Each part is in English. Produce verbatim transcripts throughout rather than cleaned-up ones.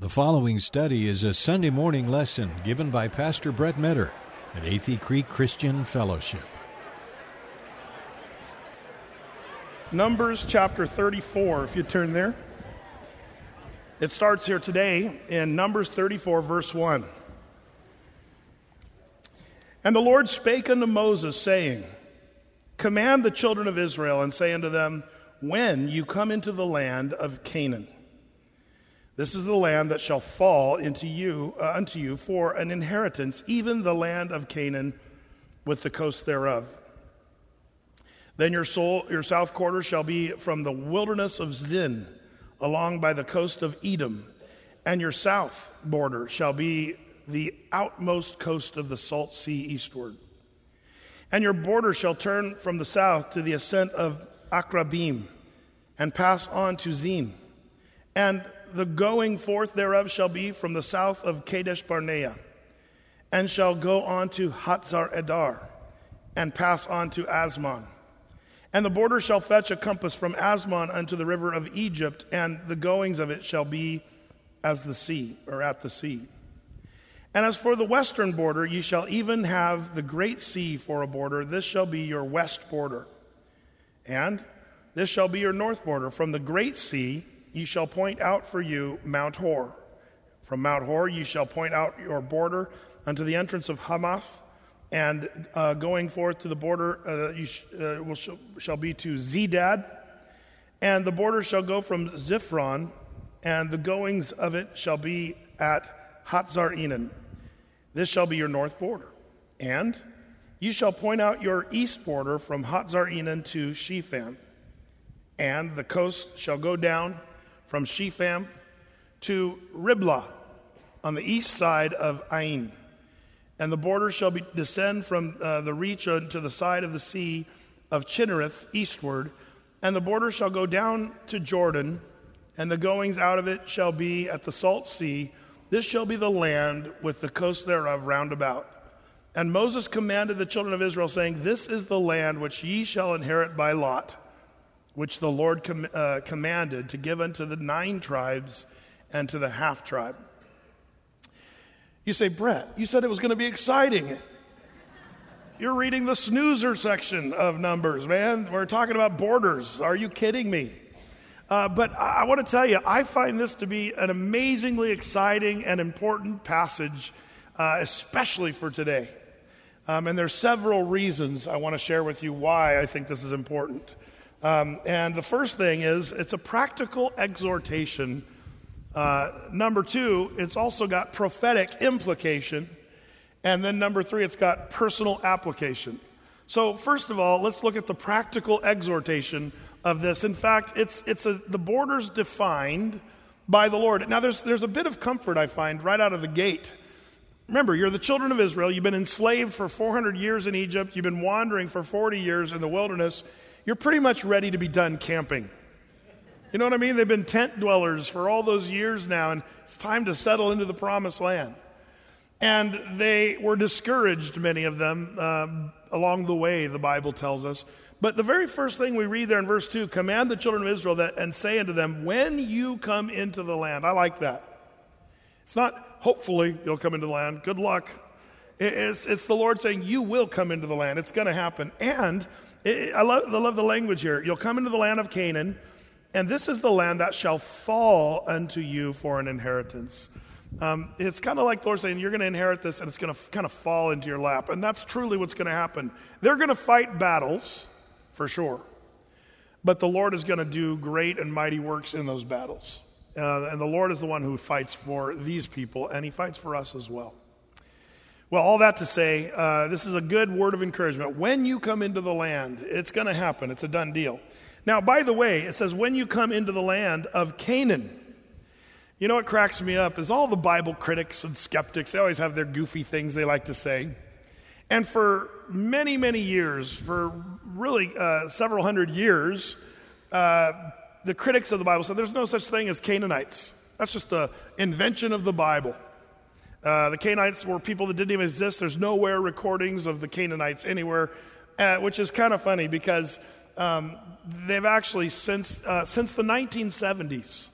The following study is a Sunday morning lesson given by Pastor Brett Metter at Athey Creek Christian Fellowship. Numbers chapter thirty-four, if you turn there. It starts here today in Numbers thirty-four, verse one. And the Lord spake unto Moses, saying, Command the children of Israel, and say unto them, When you come into the land of Canaan, this is the land that shall fall into you uh, unto you for an inheritance, even the land of Canaan with the coast thereof. Then your soul, your south quarter shall be from the wilderness of Zin, along by the coast of Edom, and your south border shall be the outmost coast of the salt sea eastward. And your border shall turn from the south to the ascent of Akrabim, and pass on to Zin. And the going forth thereof shall be from the south of Kadesh Barnea, and shall go on to Hatzar Edar, and pass on to Asmon. And the border shall fetch a compass from Asmon unto the river of Egypt, and the goings of it shall be as the sea, or at the sea. And as for the western border, ye shall even have the great sea for a border. This shall be your west border. And this shall be your north border. From the great sea ye shall point out for you Mount Hor. From Mount Hor ye shall point out your border unto the entrance of Hamath, and uh, going forth to the border uh, you sh- uh, will sh- shall be to Zedad, and the border shall go from Ziphron, and the goings of it shall be at Hatzar Enan. This shall be your north border. And you shall point out your east border from Hatzar Enan to Shepham, and the coast shall go down from Shepham to Riblah on the east side of Ain. And the border shall be, descend from uh, the reach to the side of the sea of Chinnereth eastward, and the border shall go down to Jordan, and the goings out of it shall be at the salt sea. This shall be the land with the coast thereof round about. And Moses commanded the children of Israel, saying, This is the land which ye shall inherit by lot, which the Lord com- uh, commanded to give unto the nine tribes and to the half tribe. You say, Brett, you said it was going to be exciting. You're reading the snoozer section of Numbers, man. We're talking about borders. Are you kidding me? Uh, but I, I want to tell you, I find this to be an amazingly exciting and important passage, uh, especially for today. Um, and there's several reasons I want to share with you why I think this is important. Um, and the first thing is, it's a practical exhortation. Uh, number two, it's also got prophetic implication. And then number three, it's got personal application. So first of all, let's look at the practical exhortation of this. In fact, it's it's a, the borders defined by the Lord. Now, there's there's a bit of comfort, I find, right out of the gate. Remember, you're the children of Israel. You've been enslaved for four hundred years in Egypt. You've been wandering for forty years in the wilderness. You're pretty much ready to be done camping. You know what I mean? They've been tent dwellers for all those years now, and it's time to settle into the promised land. And they were discouraged, many of them, um, along the way, the Bible tells us. But the very first thing we read there in verse two, command the children of Israel that, and say unto them, when you come into the land. I like that. It's not, hopefully you'll come into the land. Good luck. It's, it's the Lord saying, you will come into the land. It's going to happen. And I love, I love the language here. You'll come into the land of Canaan, and this is the land that shall fall unto you for an inheritance. Um, it's kind of like the Lord saying, you're going to inherit this, and it's going to f- kind of fall into your lap. And that's truly what's going to happen. They're going to fight battles, for sure. But the Lord is going to do great and mighty works in those battles. Uh, and the Lord is the one who fights for these people, and he fights for us as well. Well, all that to say, uh, this is a good word of encouragement. When you come into the land, it's going to happen. It's a done deal. Now, by the way, it says, when you come into the land of Canaan. You know what cracks me up is all the Bible critics and skeptics, they always have their goofy things they like to say. And for many, many years, for really uh, several hundred years, uh, the critics of the Bible said there's no such thing as Canaanites. That's just an invention of the Bible. Uh, the Canaanites were people that didn't even exist. There's nowhere recordings of the Canaanites anywhere, uh, which is kind of funny because um, they've actually, since uh, since the nineteen seventies,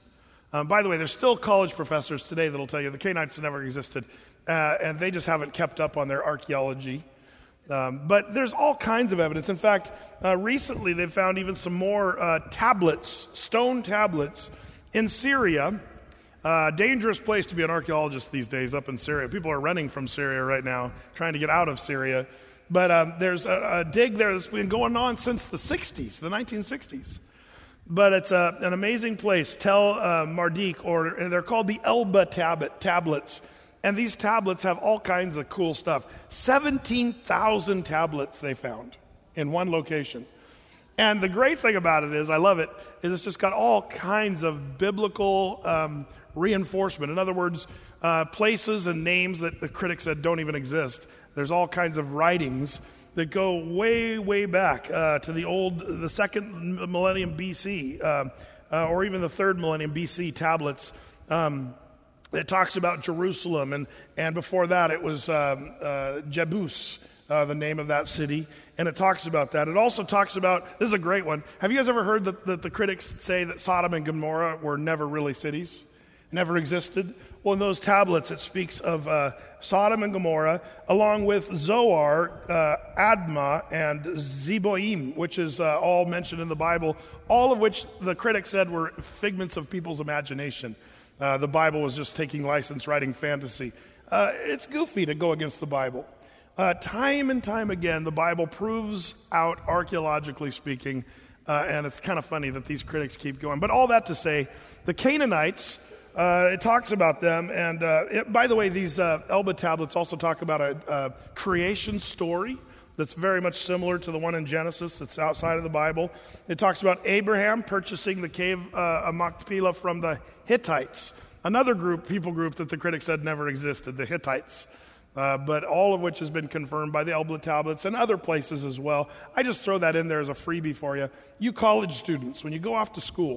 Um, by the way, there's still college professors today that'll tell you the Canaanites never existed, uh, and they just haven't kept up on their archaeology. Um, but there's all kinds of evidence. In fact, uh, recently they've found even some more uh, tablets, stone tablets, in Syria. Uh, dangerous place to be an archaeologist these days up in Syria. People are running from Syria right now, trying to get out of Syria. But um, there's a, a dig there that's been going on since the sixties, the nineteen sixties. But it's a, an amazing place, Tel uh, Mardik, or they're called the Elba tablet, tablets. And these tablets have all kinds of cool stuff. seventeen thousand tablets they found in one location. And the great thing about it is, I love it, is it's just got all kinds of biblical um, reinforcement. In other words, uh, places and names that the critics said don't even exist. There's all kinds of writings that go way, way back uh, to the old, the second millennium B C, uh, uh, or even the third millennium B C tablets. Um, it talks about Jerusalem, and, and before that it was um, uh, Jebus, uh, the name of that city, and it talks about that. It also talks about, this is a great one, have you guys ever heard that, that the critics say that Sodom and Gomorrah were never really cities? Never existed? Well, in those tablets, it speaks of uh, Sodom and Gomorrah, along with Zoar, uh, Admah, and Zeboim, which is uh, all mentioned in the Bible, all of which the critics said were figments of people's imagination. Uh, the Bible was just taking license, writing fantasy. Uh, it's goofy to go against the Bible. Uh, time and time again, the Bible proves out, archaeologically speaking, uh, and it's kind of funny that these critics keep going. But all that to say, the Canaanites... Uh, it talks about them, and uh, it, by the way, these uh, Elba tablets also talk about a, a creation story that's very much similar to the one in Genesis that's outside of the Bible. It talks about Abraham purchasing the cave uh, of Machpelah from the Hittites, another group, people group that the critics said never existed, the Hittites, uh, but all of which has been confirmed by the Elba tablets and other places as well. I just throw that in there as a freebie for you. You college students, when you go off to school,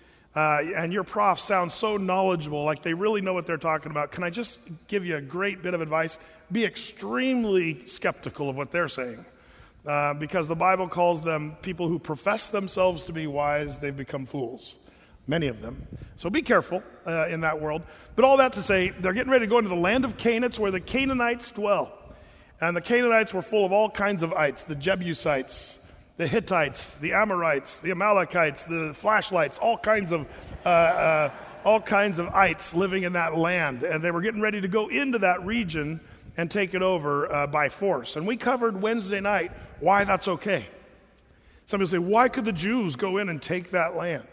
Uh, and your prof sounds so knowledgeable, like they really know what they're talking about, can I just give you a great bit of advice? Be extremely skeptical of what they're saying. Uh, because the Bible calls them people who profess themselves to be wise, they've become fools. Many of them. So be careful uh, in that world. But all that to say, they're getting ready to go into the land of Canaan, where the Canaanites dwell. And the Canaanites were full of all kinds of ites, the Jebusites, the Hittites, the Amorites, the Amalekites, the flashlights, all kinds of uh, uh, all kinds of ites living in that land, and they were getting ready to go into that region and take it over uh, by force. And we covered Wednesday night why that's okay. Some people say, why could the Jews go in and take that land?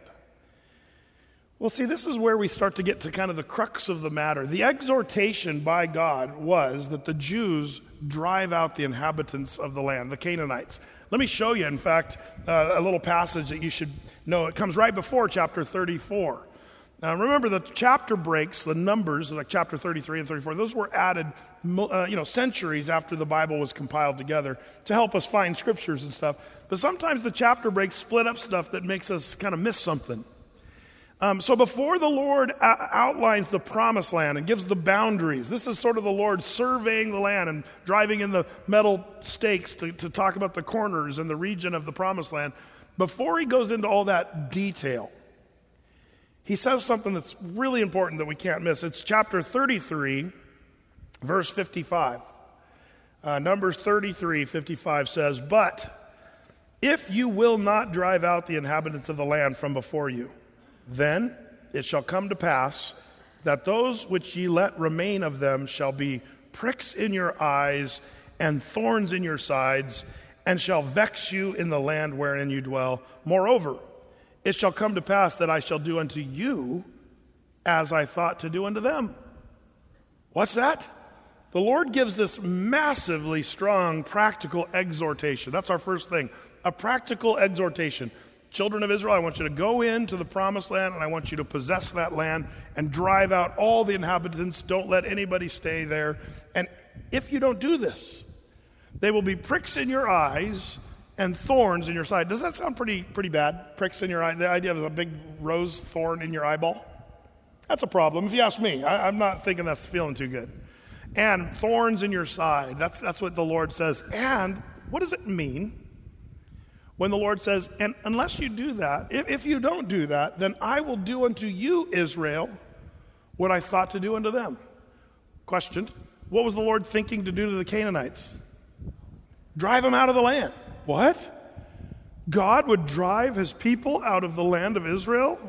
Well, see, this is where we start to get to kind of the crux of the matter. The exhortation by God was that the Jews drive out the inhabitants of the land, the Canaanites. Let me show you, in fact, uh, a little passage that you should know. It comes right before chapter thirty-four. Now, remember, the chapter breaks, the numbers, like chapter thirty-three and thirty-four, those were added uh, you know, centuries after the Bible was compiled together to help us find scriptures and stuff. But sometimes the chapter breaks split up stuff that makes us kind of miss something. Um, so before the Lord a- outlines the promised land and gives the boundaries, this is sort of the Lord surveying the land and driving in the metal stakes to, to talk about the corners and the region of the promised land. Before he goes into all that detail, he says something that's really important that we can't miss. It's chapter thirty-three, verse fifty-five. Uh, Numbers thirty-three, fifty-five says, "But if you will not drive out the inhabitants of the land from before you, then it shall come to pass that those which ye let remain of them shall be pricks in your eyes and thorns in your sides, and shall vex you in the land wherein you dwell. Moreover, it shall come to pass that I shall do unto you as I thought to do unto them." What's that? The Lord gives this massively strong practical exhortation. That's our first thing, a practical exhortation. Children of Israel, I want you to go into the promised land, and I want you to possess that land and drive out all the inhabitants. Don't let anybody stay there. And if you don't do this, they will be pricks in your eyes and thorns in your side. Does that sound pretty pretty bad? Pricks in your eye, the idea of a big rose thorn in your eyeball? That's a problem, if you ask me. I, I'm not thinking that's feeling too good. And thorns in your side. That's, that's what the Lord says. And what does it mean? when the Lord says, and unless you do that, if, if you don't do that, then I will do unto you, Israel, what I thought to do unto them. Question, what was the Lord thinking to do to the Canaanites? Drive them out of the land. What? God would drive his people out of the land of Israel?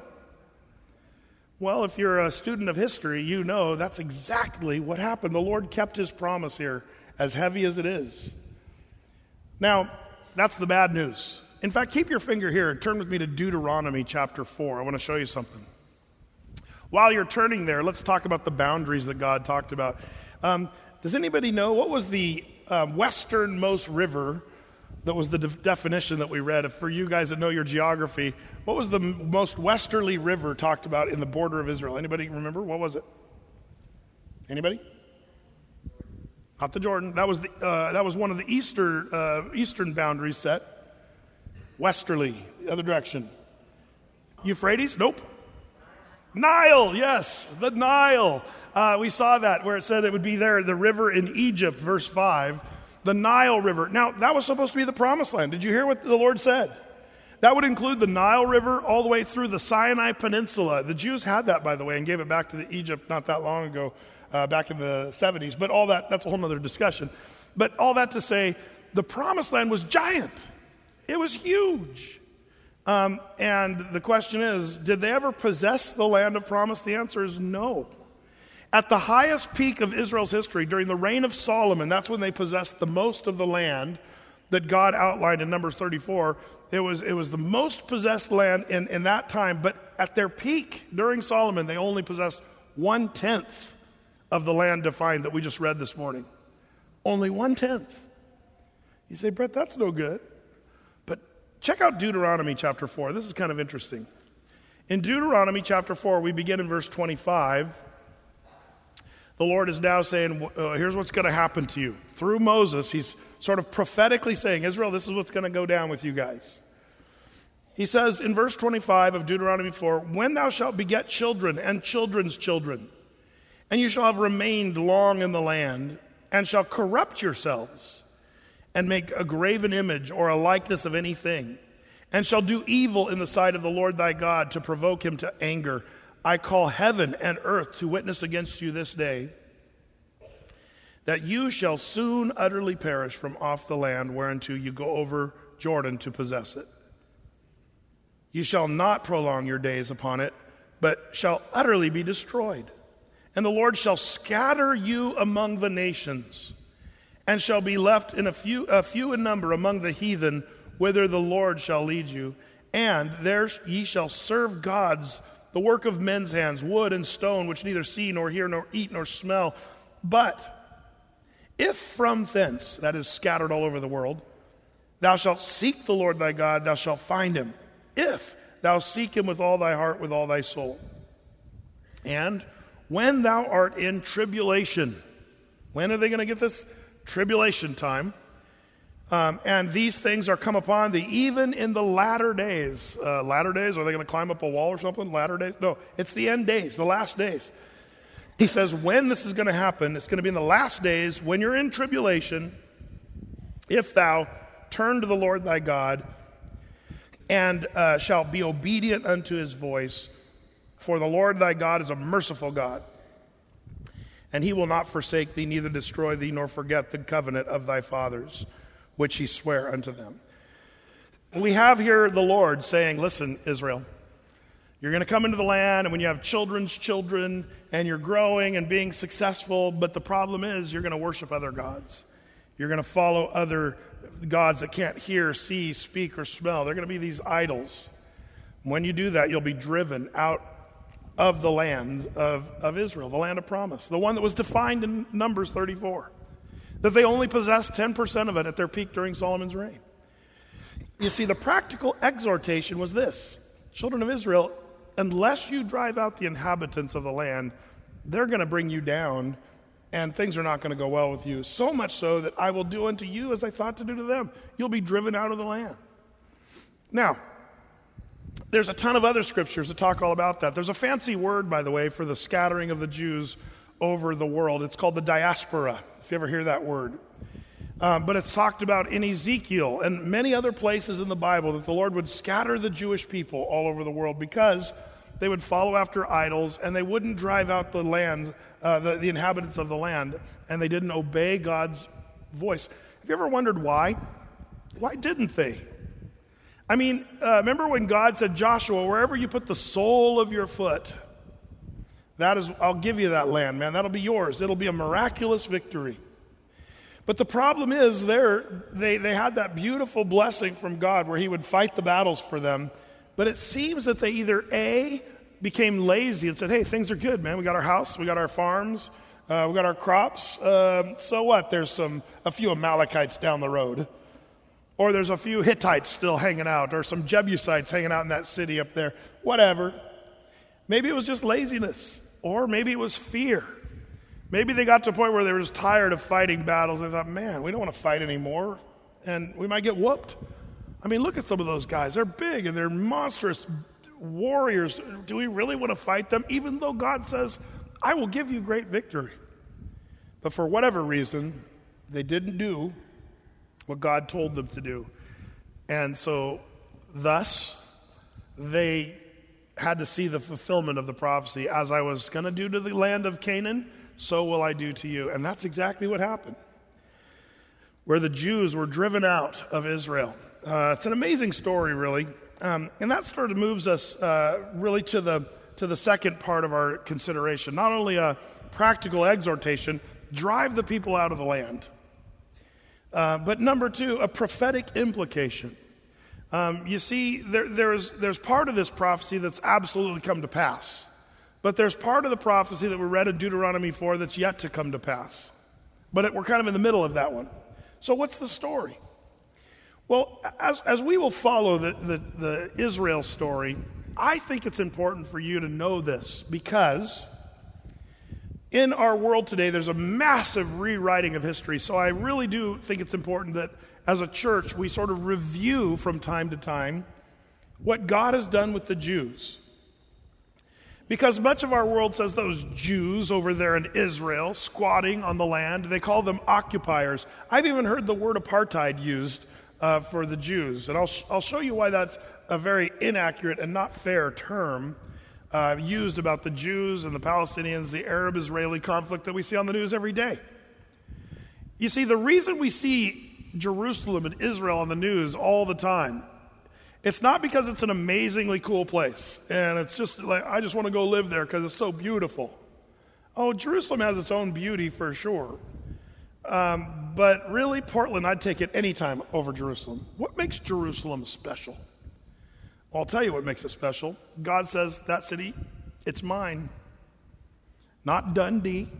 Well, if you're a student of history, you know that's exactly what happened. The Lord kept his promise here, as heavy as it is. Now, that's the bad news. In fact, keep your finger here and turn with me to Deuteronomy chapter four. I want to show you something. While you're turning there, let's talk about the boundaries that God talked about. Um, does anybody know what was the um, westernmost river that was the de- definition that we read? If for you guys that know your geography, what was the m- most westerly river talked about in the border of Israel? Anybody remember? What was it? Anybody? Not the Jordan. That was the uh, that was one of the eastern uh, eastern boundaries set. Westerly, the other direction. Euphrates? Nope. Nile, yes, the Nile. Uh, we saw that where it said it would be there, the river in Egypt, verse five. The Nile River. Now, that was supposed to be the promised land. Did you hear what the Lord said? That would include the Nile River all the way through the Sinai Peninsula. The Jews had that, by the way, and gave it back to the Egypt not that long ago. Uh, back in the seventies, but all that, that's a whole other discussion. But all that to say, the promised land was giant. It was huge. Um, and the question is, did they ever possess the land of promise? The answer is no. At the highest peak of Israel's history, during the reign of Solomon, that's when they possessed the most of the land that God outlined in Numbers thirty-four. It was, it was the most possessed land in, in that time, but at their peak during Solomon, they only possessed one-tenth of the land defined that we just read this morning. Only one-tenth. You say, Brett, that's no good. But check out Deuteronomy chapter four. This is kind of interesting. In Deuteronomy chapter four, we begin in verse twenty-five. The Lord is now saying, uh, here's what's going to happen to you. Through Moses, he's sort of prophetically saying, Israel, this is what's going to go down with you guys. He says in verse twenty-five of Deuteronomy four, when thou shalt beget children and children's children, and you shall have remained long in the land, and shall corrupt yourselves, and make a graven image or a likeness of anything, and shall do evil in the sight of the Lord thy God to provoke him to anger. I call heaven and earth to witness against you this day, that you shall soon utterly perish from off the land whereunto you go over Jordan to possess it. You shall not prolong your days upon it, but shall utterly be destroyed. And the Lord shall scatter you among the nations, and shall be left in a few, a few in number among the heathen, whither the Lord shall lead you. And there ye shall serve gods, the work of men's hands, wood and stone, which neither see nor hear nor eat nor smell. But if from thence, that is scattered all over the world, thou shalt seek the Lord thy God, thou shalt find him, if thou seek him with all thy heart, with all thy soul. And when thou art in tribulation, when are they going to get this? Tribulation time. Um, and these things are come upon thee, even in the latter days. Uh, latter days? Are they going to climb up a wall or something? Latter days? No, it's the end days, the last days. He says when this is going to happen, it's going to be in the last days, when you're in tribulation, if thou turn to the Lord thy God, and uh, shalt be obedient unto his voice, for the Lord thy God is a merciful God, and he will not forsake thee, neither destroy thee, nor forget the covenant of thy fathers, which he sware unto them. We have here the Lord saying, listen, Israel, you're going to come into the land, and when you have children's children, and you're growing and being successful, but the problem is you're going to worship other gods. You're going to follow other gods that can't hear, see, speak, or smell. They're going to be these idols. When you do that, you'll be driven out of the land of, of Israel, the land of promise, the one that was defined in Numbers thirty-four, that they only possessed ten percent of it at their peak during Solomon's reign. You see, the practical exhortation was this: children of Israel, unless you drive out the inhabitants of the land, they're going to bring you down, and things are not going to go well with you, so much so that I will do unto you as I thought to do to them. You'll be driven out of the land. Now, there's a ton of other scriptures that talk all about that. There's a fancy word, by the way, for the scattering of the Jews over the world. It's called the diaspora, if you ever hear that word. Um, but it's talked about in Ezekiel and many other places in the Bible that the Lord would scatter the Jewish people all over the world because they would follow after idols and they wouldn't drive out the land, uh, the, the inhabitants of the land, and they didn't obey God's voice. Have you ever wondered why? Why didn't they? I mean, uh, remember when God said, Joshua, wherever you put the sole of your foot, that is, I'll give you that land, man. That'll be yours. It'll be a miraculous victory. But the problem is there, they, they had that beautiful blessing from God where he would fight the battles for them. But it seems that they either A, became lazy and said, hey, things are good, man. We got our house, we got our farms, uh, we got our crops. Uh, so what? There's some a few Amalekites down the road. Or there's a few Hittites still hanging out, or some Jebusites hanging out in that city up there. Whatever. Maybe it was just laziness, or maybe it was fear. Maybe they got to a point where they were just tired of fighting battles. They thought, man, we don't want to fight anymore, and we might get whooped. I mean, look at some of those guys. They're big, and they're monstrous warriors. Do we really want to fight them? Even though God says, I will give you great victory. But for whatever reason, they didn't do what God told them to do. And so, thus, they had to see the fulfillment of the prophecy. As I was going to do to the land of Canaan, so will I do to you. And that's exactly what happened. Where the Jews were driven out of Israel. Uh, it's an amazing story, really. Um, and that sort of moves us uh, really to the to the second part of our consideration. Not only a practical exhortation, drive the people out of the land. Uh, but number two, a prophetic implication. Um, you see, there, there's, there's part of this prophecy that's absolutely come to pass. But there's part of the prophecy that we read in Deuteronomy four that's yet to come to pass. But it, we're kind of in the middle of that one. So what's the story? Well, as, as we will follow the, the, the Israel story, I think it's important for you to know this because in our world today, there's a massive rewriting of history. So I really do think it's important that as a church, we sort of review from time to time what God has done with the Jews. Because much of our world says those Jews over there in Israel, squatting on the land, they call them occupiers. I've even heard the word apartheid used uh, for the Jews. And I'll, sh- I'll show you why that's a very inaccurate and not fair term uh, used about the Jews and the Palestinians, the Arab-Israeli conflict that we see on the news every day. You see, the reason we see Jerusalem and Israel on the news all the time, it's not because it's an amazingly cool place, and it's just like, I just want to go live there because it's so beautiful. Oh, Jerusalem has its own beauty for sure. Um, but really, Portland, I'd take it any time over Jerusalem. What makes Jerusalem special? Well, I'll tell you what makes it special. God says, that city, it's mine. Not Dundee.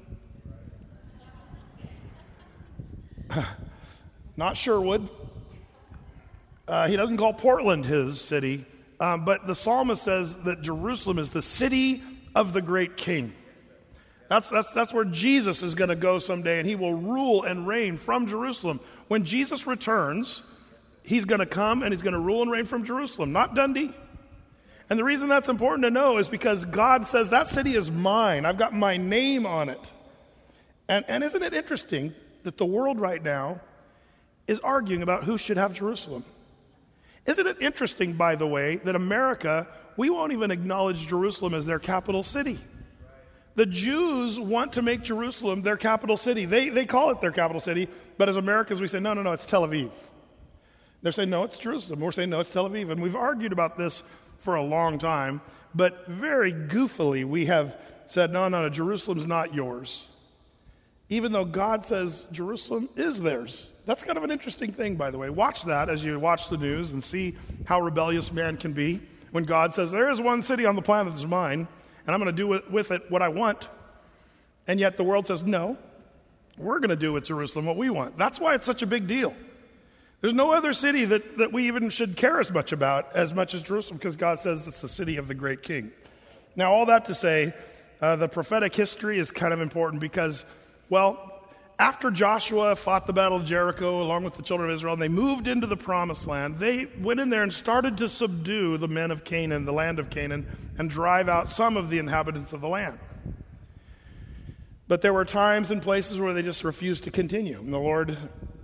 Not Sherwood. Uh, he doesn't call Portland his city, um, but the psalmist says that Jerusalem is the city of the great king. That's, that's, that's where Jesus is going to go someday, and he will rule and reign from Jerusalem. When Jesus returns, he's going to come and he's going to rule and reign from Jerusalem, not Dundee. And the reason that's important to know is because God says, that city is mine. I've got my name on it. And, and isn't it interesting that the world right now is arguing about who should have Jerusalem? Isn't it interesting, by the way, that America, we won't even acknowledge Jerusalem as their capital city. The Jews want to make Jerusalem their capital city. They, they call it their capital city, but as Americans we say, no, no, no, it's Tel Aviv. They're saying, no, it's Jerusalem. We're saying, no, it's Tel Aviv. And we've argued about this for a long time, but very goofily we have said, no, no, no, Jerusalem's not yours. Even though God says Jerusalem is theirs. That's kind of an interesting thing, by the way. Watch that as you watch the news and see how rebellious man can be when God says, there is one city on the planet that's mine, and I'm going to do with it what I want. And yet the world says, no, we're going to do with Jerusalem what we want. That's why it's such a big deal. There's no other city that, that we even should care as much about as much as Jerusalem, because God says it's the city of the great king. Now, all that to say, uh, the prophetic history is kind of important because, well, after Joshua fought the battle of Jericho along with the children of Israel, and they moved into the promised land, they went in there and started to subdue the men of Canaan, the land of Canaan, and drive out some of the inhabitants of the land. But there were times and places where they just refused to continue. And the Lord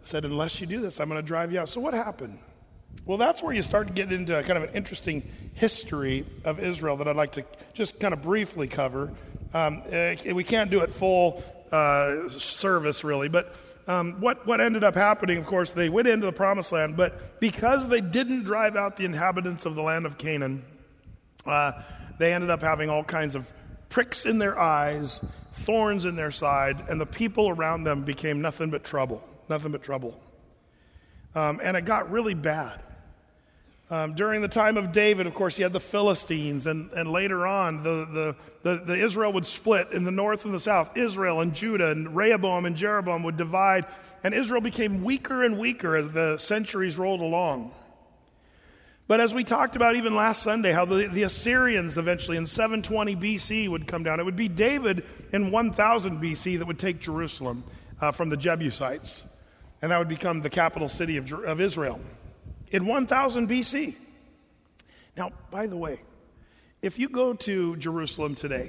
said, unless you do this, I'm going to drive you out. So what happened? Well, that's where you start to get into a kind of an interesting history of Israel that I'd like to just kind of briefly cover. Um, we can't do it full uh, service, really, but um, what, what ended up happening, of course, they went into the Promised Land, but because they didn't drive out the inhabitants of the land of Canaan, uh, they ended up having all kinds of pricks in their eyes, thorns in their side, and the people around them became nothing but trouble, nothing but trouble. Um, and it got really bad. Um, during the time of David, of course, you had the Philistines, and, and later on, the, the, the, the Israel would split in the north and the south. Israel and Judah and Rehoboam and Jeroboam would divide, and Israel became weaker and weaker as the centuries rolled along. But as we talked about even last Sunday, how the, the Assyrians eventually in seven twenty B C would come down. It would be David in one thousand B C that would take Jerusalem uh, from the Jebusites, and that would become the capital city of, of Israel. In one thousand B C. Now, by the way, if you go to Jerusalem today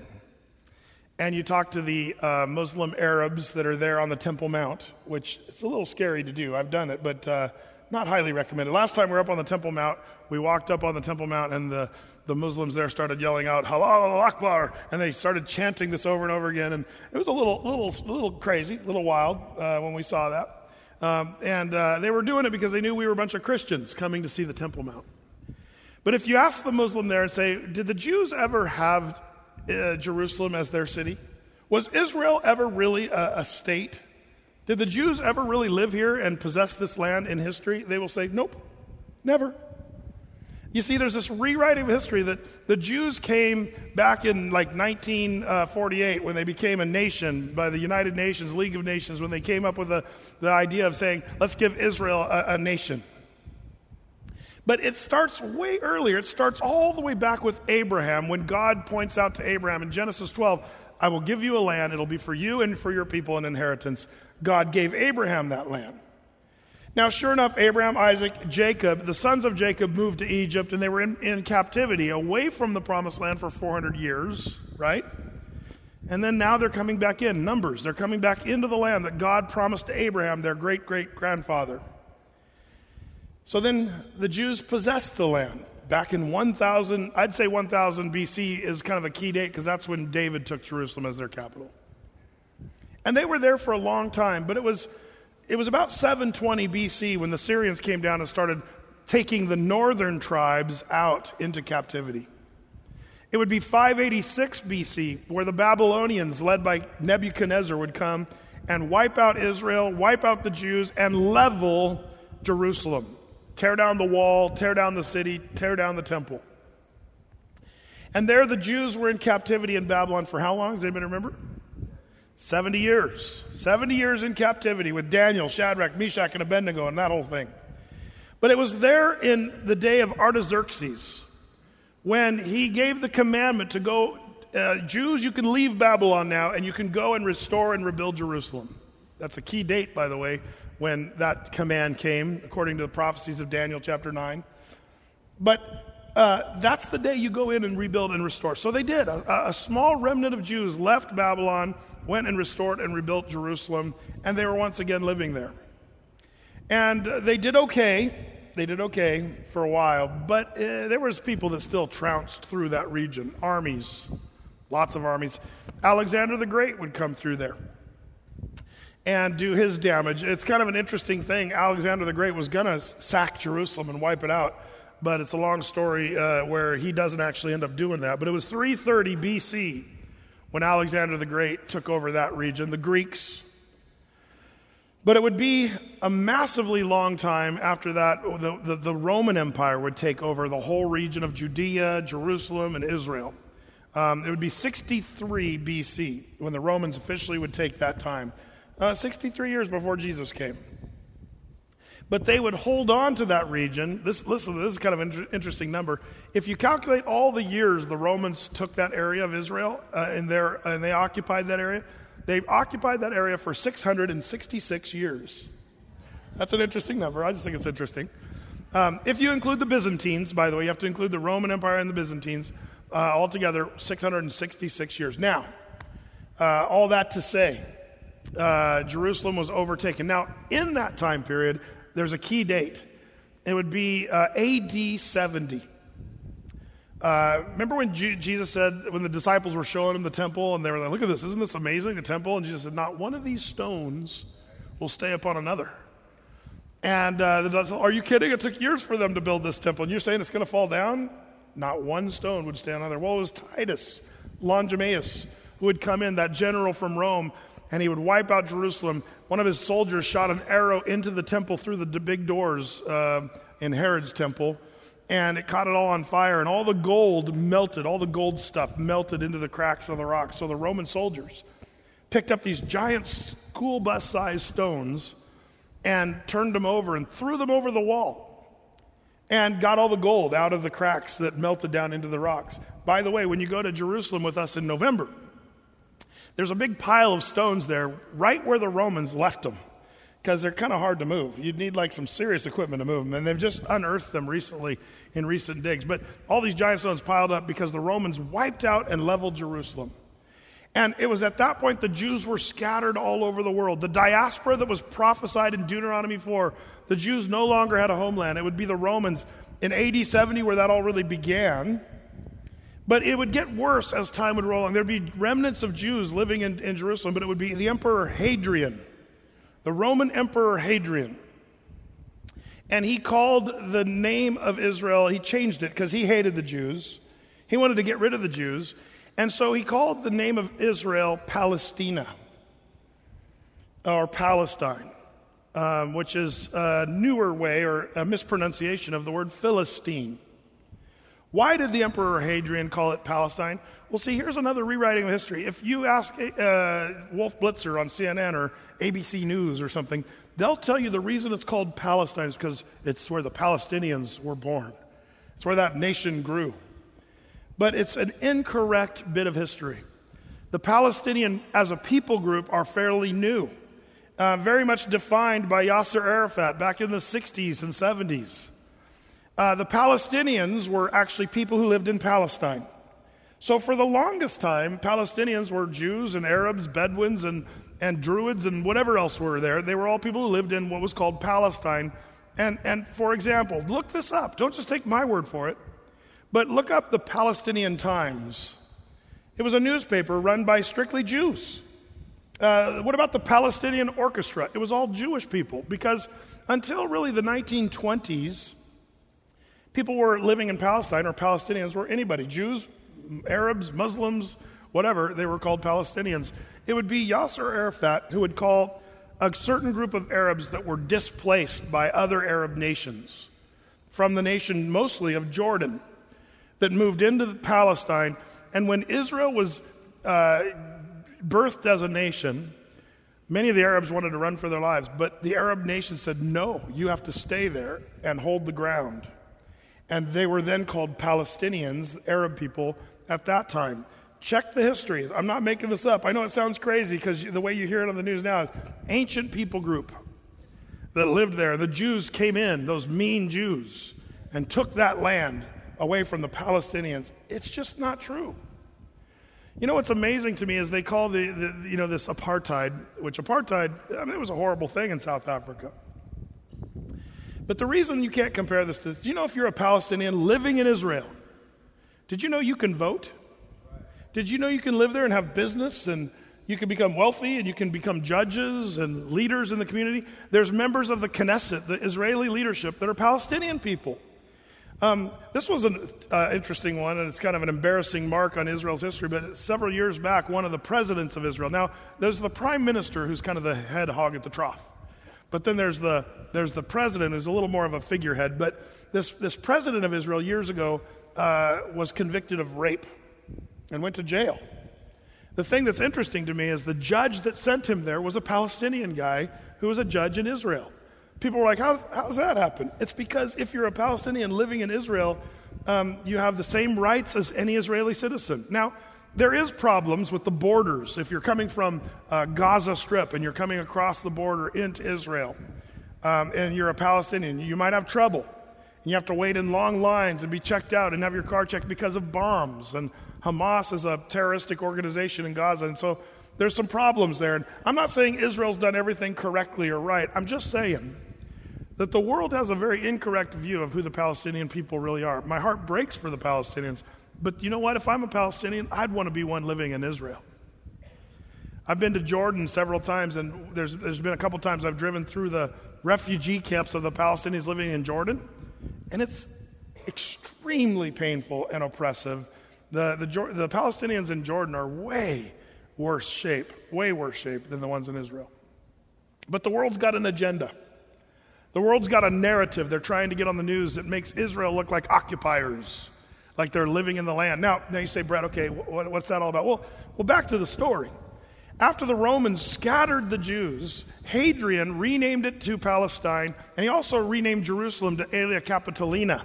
and you talk to the uh, Muslim Arabs that are there on the Temple Mount, which it's a little scary to do, I've done it, but uh, not highly recommended. Last time we were up on the Temple Mount, we walked up on the Temple Mount and the, the Muslims there started yelling out, Halal Akbar, and they started chanting this over and over again, and it was a little, little, little crazy, a little wild uh, when we saw that. Um, and uh, they were doing it because they knew we were a bunch of Christians coming to see the Temple Mount. But if you ask the Muslim there and say, did the Jews ever have uh, Jerusalem as their city? Was Israel ever really a, a state? Did the Jews ever really live here and possess this land in history? They will say, nope, never. You see, there's this rewriting of history that the Jews came back in like nineteen forty-eight when they became a nation by the United Nations, League of Nations, when they came up with the, the idea of saying, let's give Israel a, a nation. But it starts way earlier. It starts all the way back with Abraham when God points out to Abraham in Genesis twelve, I will give you a land. It'll be for you and for your people an inheritance. God gave Abraham that land. Now, sure enough, Abraham, Isaac, Jacob, the sons of Jacob moved to Egypt, and they were in, in captivity away from the Promised Land for four hundred years, right? And then now they're coming back in, numbers. They're coming back into the land that God promised to Abraham, their great-great-grandfather. So then the Jews possessed the land. Back in one thousand, I'd say one thousand B C is kind of a key date because that's when David took Jerusalem as their capital. And they were there for a long time, but it was... It was about seven twenty B C when the Syrians came down and started taking the northern tribes out into captivity. It would be five eighty-six B C where the Babylonians, led by Nebuchadnezzar, would come and wipe out Israel, wipe out the Jews, and level Jerusalem. Tear down the wall, tear down the city, tear down the temple. And there the Jews were in captivity in Babylon for how long? Does anybody remember? seventy years. seventy years in captivity with Daniel, Shadrach, Meshach, and Abednego and that whole thing. But it was there in the day of Artaxerxes when he gave the commandment to go, uh, Jews, you can leave Babylon now and you can go and restore and rebuild Jerusalem. That's a key date, by the way, when that command came, according to the prophecies of Daniel chapter nine. But Uh, that's the day you go in and rebuild and restore. So they did. A, a small remnant of Jews left Babylon, went and restored and rebuilt Jerusalem, and they were once again living there. And uh, they did okay. They did okay for a while, but uh, there was people that still trounced through that region. Armies, lots of armies. Alexander the Great would come through there and do his damage. It's kind of an interesting thing. Alexander the Great was going to sack Jerusalem and wipe it out. But it's a long story uh, where he doesn't actually end up doing that. But it was three thirty B C when Alexander the Great took over that region, the Greeks. But it would be a massively long time after that. The, the, the Roman Empire would take over the whole region of Judea, Jerusalem, and Israel. Um, it would be sixty-three B C when the Romans officially would take that time. Uh, sixty-three years before Jesus came. But they would hold on to that region. This, listen, this is kind of an inter- interesting number. If you calculate all the years the Romans took that area of Israel uh, and, their, and they occupied that area, they occupied that area for six hundred sixty-six years. That's an interesting number. I just think it's interesting. Um, if you include the Byzantines, by the way, you have to include the Roman Empire and the Byzantines, uh, altogether six hundred sixty-six years. Now, uh, all that to say, uh, Jerusalem was overtaken. Now, in that time period, there's a key date. It would be uh, A D seventy. Uh, remember when G- Jesus said, when the disciples were showing him the temple, and they were like, look at this, isn't this amazing, the temple? And Jesus said, not one of these stones will stay upon another. And uh, the disciples, are you kidding? It took years for them to build this temple, and you're saying it's going to fall down? Not one stone would stay on another. Well, it was Titus Longimanus who would come in, that general from Rome, and he would wipe out Jerusalem. One of his soldiers shot an arrow into the temple through the d- big doors uh, in Herod's temple, and it caught it all on fire, and all the gold melted, all the gold stuff melted into the cracks of the rocks. So the Roman soldiers picked up these giant school bus-sized stones and turned them over and threw them over the wall and got all the gold out of the cracks that melted down into the rocks. By the way, when you go to Jerusalem with us in November, there's a big pile of stones there right where the Romans left them, because they're kind of hard to move. You'd need like some serious equipment to move them, and they've just unearthed them recently in recent digs. But all these giant stones piled up because the Romans wiped out and leveled Jerusalem. And it was at that point the Jews were scattered all over the world. The diaspora that was prophesied in Deuteronomy four, the Jews no longer had a homeland. It would be the Romans in A D seventy where that all really began. But it would get worse as time would roll on. There'd be remnants of Jews living in, in Jerusalem, but it would be the Emperor Hadrian, the Roman Emperor Hadrian. And he called the name of Israel, he changed it because he hated the Jews. He wanted to get rid of the Jews. And so he called the name of Israel Palestina, or Palestine, um, which is a newer way or a mispronunciation of the word Philistine. Why did the Emperor Hadrian call it Palestine? Well, see, here's another rewriting of history. If you ask uh, Wolf Blitzer on C N N or A B C News or something, they'll tell you the reason it's called Palestine is because it's where the Palestinians were born. It's where that nation grew. But it's an incorrect bit of history. The Palestinian, as a people group, are fairly new, uh, very much defined by Yasser Arafat back in the sixties and seventies. Uh, the Palestinians were actually people who lived in Palestine. So for the longest time, Palestinians were Jews and Arabs, Bedouins and, and Druids and whatever else were there. They were all people who lived in what was called Palestine. And, and for example, look this up. Don't just take my word for it. But look up the Palestinian Times. It was a newspaper run by strictly Jews. Uh, what about the Palestinian Orchestra? It was all Jewish people, because until really the nineteen twenties, people were living in Palestine, or Palestinians were anybody. Jews, Arabs, Muslims, whatever, they were called Palestinians. It would be Yasser Arafat who would call a certain group of Arabs that were displaced by other Arab nations from the nation mostly of Jordan that moved into Palestine. And when Israel was uh, birthed as a nation, many of the Arabs wanted to run for their lives, but the Arab nation said, no, you have to stay there and hold the ground. And they were then called Palestinians, Arab people, at that time. Check the history. I'm not making this up. I know it sounds crazy because the way you hear it on the news now is ancient people group that lived there. The Jews came in, those mean Jews, and took that land away from the Palestinians. It's just not true. You know what's amazing to me is they call the, the you know this apartheid, which apartheid, I mean, it was a horrible thing in South Africa. But the reason you can't compare this to, do you know if you're a Palestinian living in Israel, did you know you can vote? Did you know you can live there and have business, and you can become wealthy, and you can become judges and leaders in the community? There's members of the Knesset, the Israeli leadership, that are Palestinian people. Um, this was an uh, interesting one, and it's kind of an embarrassing mark on Israel's history, but several years back, one of the presidents of Israel, now there's the prime minister who's kind of the head hog at the trough. But then there's the there's the president who's a little more of a figurehead. But this, this president of Israel years ago uh, was convicted of rape and went to jail. The thing that's interesting to me is the judge that sent him there was a Palestinian guy who was a judge in Israel. People were like, how does that happen? It's because if you're a Palestinian living in Israel, um, you have the same rights as any Israeli citizen. Now, there is problems with the borders. If you're coming from uh, Gaza Strip and you're coming across the border into Israel, um, and you're a Palestinian, you might have trouble. You have to wait in long lines and be checked out and have your car checked because of bombs. And Hamas is a terroristic organization in Gaza, and so there's some problems there. And I'm not saying Israel's done everything correctly or right. I'm just saying that the world has a very incorrect view of who the Palestinian people really are. My heart breaks for the Palestinians. But you know what? If I'm a Palestinian, I'd want to be one living in Israel. I've been to Jordan several times, and there's, there's been a couple times I've driven through the refugee camps of the Palestinians living in Jordan, and it's extremely painful and oppressive. The, the, the Palestinians in Jordan are way worse shape, way worse shape than the ones in Israel. But the world's got an agenda. The world's got a narrative they're trying to get on the news that makes Israel look like occupiers, like they're living in the land. Now, now you say, Brett, okay, what, what's that all about? Well, well, back to the story. After the Romans scattered the Jews, Hadrian renamed it to Palestine, and he also renamed Jerusalem to Aelia Capitolina.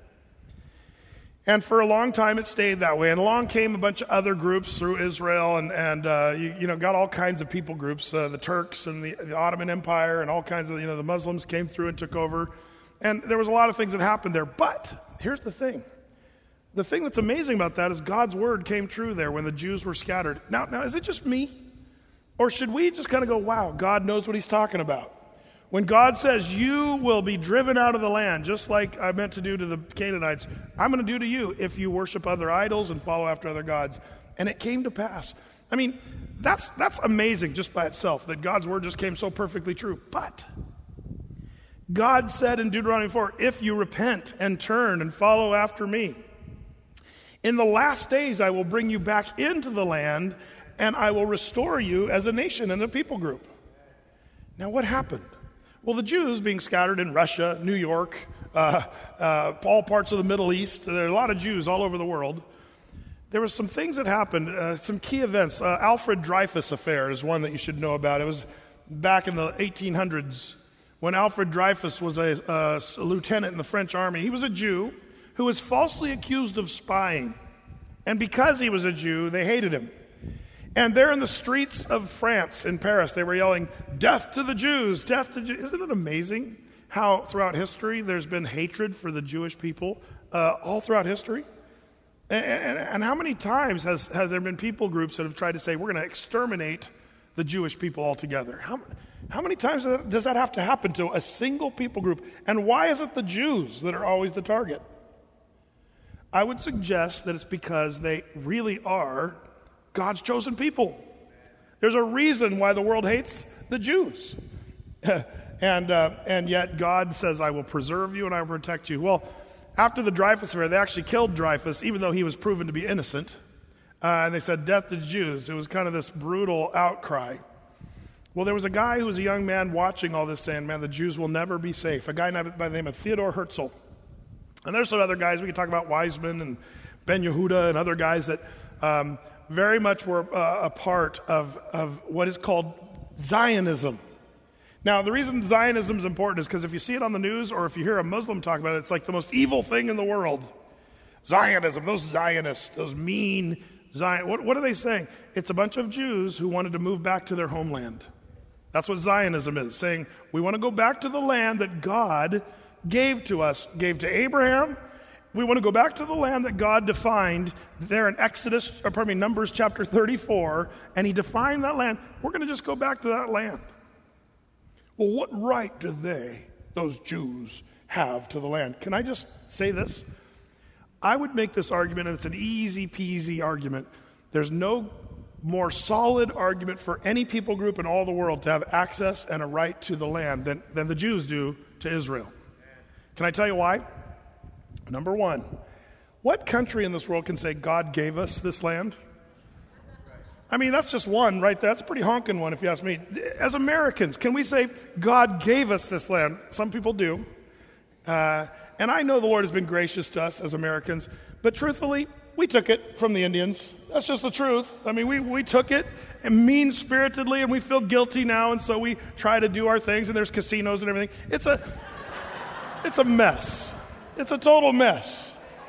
And for a long time it stayed that way. And along came a bunch of other groups through Israel, and, and uh, you, you know, got all kinds of people groups, uh, the Turks and the, the Ottoman Empire, and all kinds of, you know, the Muslims came through and took over. And there was a lot of things that happened there. But here's the thing. The thing that's amazing about that is God's word came true there when the Jews were scattered. Now, now is it just me? Or should we just kind of go, wow, God knows what he's talking about? When God says, you will be driven out of the land, just like I meant to do to the Canaanites, I'm going to do to you if you worship other idols and follow after other gods. And it came to pass. I mean, that's that's amazing just by itself, that God's word just came so perfectly true. But God said in Deuteronomy four, if you repent and turn and follow after me, in the last days I will bring you back into the land, and I will restore you as a nation and a people group. Now, what happened? Well, the Jews being scattered in Russia, New York, uh, uh, all parts of the Middle East, there are a lot of Jews all over the world. There were some things that happened, uh, some key events. Uh, Alfred Dreyfus affair is one that you should know about. It was back in the eighteen hundreds when Alfred Dreyfus was a, a lieutenant in the French army. He was a Jew who was falsely accused of spying. And because he was a Jew, they hated him. And there in the streets of France, in Paris, they were yelling, death to the Jews, death to Jews. Isn't it amazing how throughout history there's been hatred for the Jewish people uh, all throughout history? And, and, and how many times has, has there been people groups that have tried to say, we're going to exterminate the Jewish people altogether? How, how many times does that have to happen to a single people group? And why is it the Jews that are always the target? I would suggest that it's because they really are God's chosen people. There's a reason why the world hates the Jews. and uh, and yet God says, I will preserve you and I will protect you. Well, after the Dreyfus affair, they actually killed Dreyfus, even though he was proven to be innocent. Uh, and they said, death to the Jews. It was kind of this brutal outcry. Well, there was a guy who was a young man watching all this saying, man, the Jews will never be safe. A guy by the name of Theodor Herzl. And there's some other guys, we could talk about Weizmann and Ben Yehuda and other guys that um, very much were uh, a part of, of what is called Zionism. Now, the reason Zionism is important is because if you see it on the news or if you hear a Muslim talk about it, it's like the most evil thing in the world. Zionism, those Zionists, those mean Zion. What, what are they saying? It's a bunch of Jews who wanted to move back to their homeland. That's what Zionism is, saying we want to go back to the land that God gave to us, gave to Abraham. We want to go back to the land that God defined there in Exodus, or pardon me, Numbers chapter thirty-four, and he defined that land. We're going to just go back to that land. Well, what right do they, those Jews, have to the land? Can I just say this? I would make this argument, and it's an easy peasy argument. There's no more solid argument for any people group in all the world to have access and a right to the land than, than the Jews do to Israel. Can I tell you why? Number one, what country in this world can say God gave us this land? I mean, that's just one right there. That's a pretty honking one if you ask me. As Americans, can we say God gave us this land? Some people do. Uh, and I know the Lord has been gracious to us as Americans, but truthfully, we took it from the Indians. That's just the truth. I mean, we, we took it and mean-spiritedly, and we feel guilty now, and so we try to do our things, and there's casinos and everything. It's a, it's a mess. It's a total mess.